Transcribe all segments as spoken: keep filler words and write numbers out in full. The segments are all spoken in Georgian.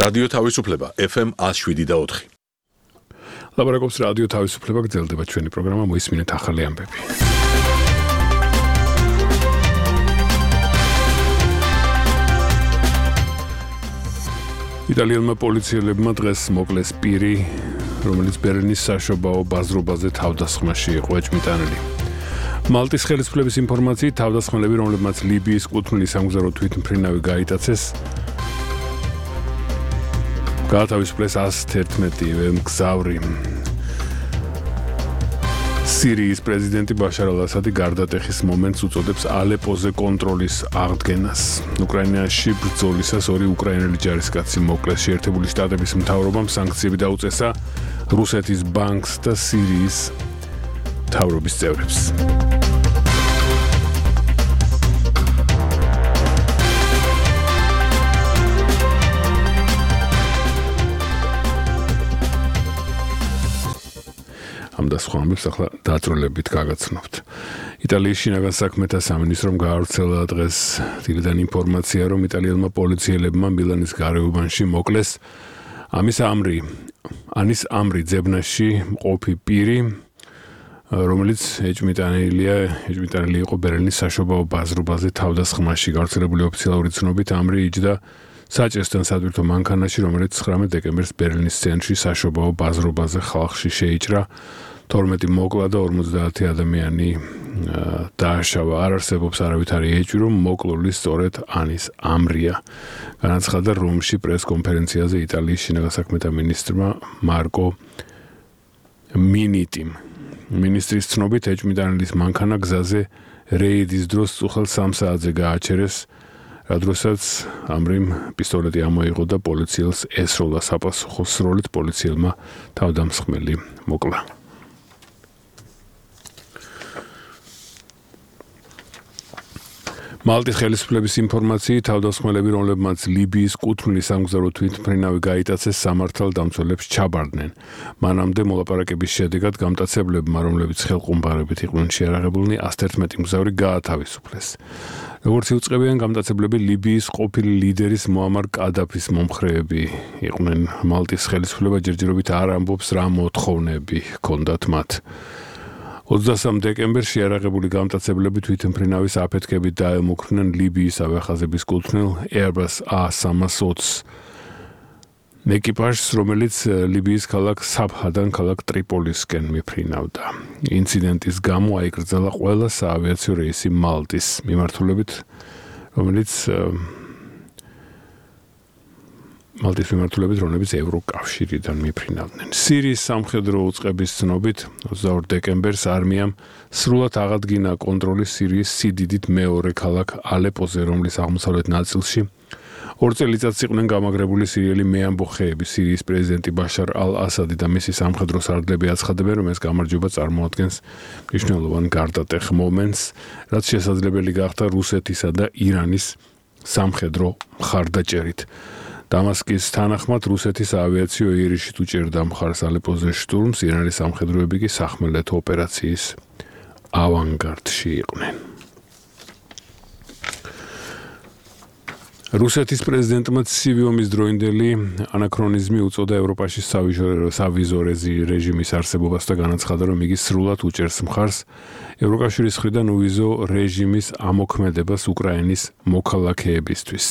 რადიო თავისუფლება F M one oh seven და four. ლაბორატორიის რადიო თავისუფლება გრძელდება ჩვენი პროგრამა მოისმინეთ ახალი ამბები. იტალიელმა პოლიციელებმა დღეს მოკლეს პირი, რომელიც ბერლინის საშობაო ბაზრობაზე თავდასხმაში იყო ეჭვმიტანილი. მალტის ხელისუფლების ინფორმაციით თავდასხმელები, რომლებმაც ლიბიის კუთვნილი სამგზავრო თვითმფრინავი გაიტაცეს, გაათავისუფლეს one eleven მგზავრი. სირიის პრეზიდენტი ბაშარ ალ-ასადი გარდატეხის მომენტს უწოდებს ალეპოზე კონტროლის აღდგენას. უკრაინაში ბრძოლისას ორი უკრაინელი ჯარისკაცი მოკლეს. შეერთებული შტატების მთავრობამ სანქციები დაუწესა რუსეთის ბანკს და სირიის მთავრობის წევრებს. ამ და სხვა ამბებს ახლა დაწვრილებით გაგაცნობთ. იტალიის შინაგან საქმეთა სამინისტრომ გაავრცელა დღეს დილიდან ინფორმაცია, რომ იტალიელმა პოლიციელებმა მილანის გარეუბანში მოკლეს ამის ამრი, ანის ამრი ძებნაში მყოფი პირი, რომელიც ეჭვმიტანილია, ეჭვმიტანილი იყო ბერლინის საშობაო ბაზრობაზე თავდასხმაში. გავრცელებული ოფიციალური ცნობით ამრი იჯდა საჭესთან სატვირთო მანქანაში, რომელიც ცხრამეტ დეკემბერს ბერლინის ცენტრში საშობაო ბაზრობაზე ხალხში შეიჭრა. თორმეტი მოკლა და ორმოცდაათი ადამიანი დააშავა. არ არსებობს არავითარი ეჭვი, რომ მოკლული სწორედ ანის ამრია. განაცხადა რომში პრეს-კონფერენციაზე იტალიის შინაგან საქმეთა მინისტრმა მარკო მინიტიმ. მინისტრის ცნობით ეჭვმიტანილის მანქანა გზაზე რეიდის დროს წუხელ სამ საათზე გააჩერეს, რადგანაც ამრიმ პისტოლეტი ამოიღო და პოლიციელს ესროლა. საპასუხო სროლით პოლიციელმა თავდამსხმელი მოკლა. მალტის ხელისუფლების ინფორმაციით თავდასხმელები, რომლებმაც ლიბიის კუთვნილი სამგზავრო თვითმფრინავი გაიტაცეს, სამართალდამცველებს ჩაბარდნენ. მანამდე მოლაპარაკების შედეგად გამტაცებლებმა, რომლებიც ხელყუმბარებით იყვნენ შეარაღებულნი, one eleven მგზავრი გაათავისუფლეს. როგორც იუწყებიან გამტაცებლები, ლიბიის ყოფილი ლიდერის მოამარ კადაფის მომხრეები იყვნენ. მალტის ხელისუფლება ჯერჯერობით არ ამბობს, რა მოთხოვნები ჰქონდათ მათ. ოცდასამ დეკემბერს შეარაღებული გამტაცებლები თვითმფრინავის აფეთქებით დაემუქრნენ ლიბიის ავიახაზების კუთვნილ Airbus A three twenty ეკიპაჟს, რომელიც ლიბიის ქალაქ საბჰადან ქალაქ ტრიპოლისკენ მიფრინავდა. ინციდენტის გამო აიკრძალა ყველა საავიაციო რეისი მალტის მიმართულებით, რომელიც მალტის მიმართულებით, რომლებიც ევროკავშირიდან მიფრინავდნენ. სირიის სამხედრო უწყების ცნობით ოცდაორ დეკემბერს არმიამ სრულად აღადგინა კონტროლი სირიის სიდიდით მეორე ქალაქ ალეპოზე, რომლის აღმოსავლეთ ნაწილში ორ წელიწადს იყვნენ გამაგრებული სირიელი მეამბოხეები. სირიის პრეზიდენტი ბაშარ ალ-ასადი და მისი სამხედრო სარდლები აცხადებენ, რომ ეს გამარჯვება წარმოადგენს მნიშვნელოვან გარდატეხ მომენტს, რაც შესაძლებელი გახდა რუსეთისა და ირანის სამხედრო მხარდაჭერით. დამასკის თანახმად რუსეთის ავიაციო იერიშით უჭერდა მხარს ალეპოზე შტურმს, ირანის სამხედროები კი სახმელეთო ოპერაციის ავანგარდში იყვნენ. რუსეთის პრეზიდენტმა ცივი ომის დროინდელი ანაქრონიზმი უწოდა ევროპაში სავიზო რეჟიმის არსებობას და განაცხადა, რომ იგი სრულად უჭერს მხარს ევროკავშირის მხრიდან უვიზო რეჟიმის ამოქმედებას უკრაინის მოქალაქეებისთვის.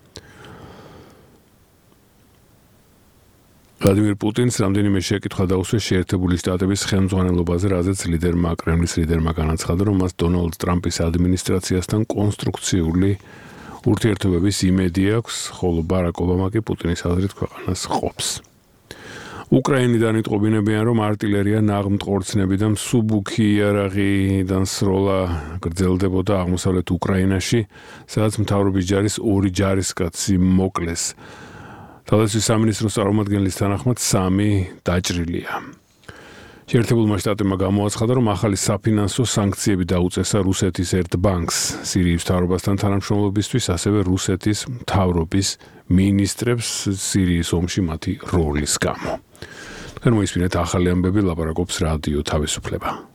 ვლადიმირ პუტინს რამდენიმე შეკითხვა დაუსვეს შეერთებული შტატების ხელმძღვანელობაზე, რაზეც ლიდერმა, კრემლის ლიდერმა განაცხადა, რომ მას დონალდ ტრამპის ადმინისტრაციასთან კონსტრუქციული ურთიერთობების იმედი აქვს, ხოლო ბარაკ ობამა კი პუტინის აზრით ქვეყანას ყოფს. უკრაინიდან იტყობინებიან, რომ артиლერია, ნაღმტყორცნები და მსუბუქი იარაღიდან სროლა გრძელდებოდა აღმოსავლეთ უკრაინაში, სადაც მთავრობის ჯარის ორი ჯარისკაცი მოკლეს. თავდაცვის სამინისტროს წარმომადგენლის თანახმად სამი დაჭრილია. შეერთებულმა შტატებმა გამოაცხადა, რომ ახალი საფინანსო სანქციები დაუწესა რუსეთის ერთ ბანკს სირიის მთავრობასთან თანამშრომლობისთვის, ასევე რუსეთის მთავრობის მინისტრებს სირიის ომში მათი როლის გამო. თქვენ მოისმინეთ ახალი ამბები, ლაპარაკობს რადიო თავისუფლება.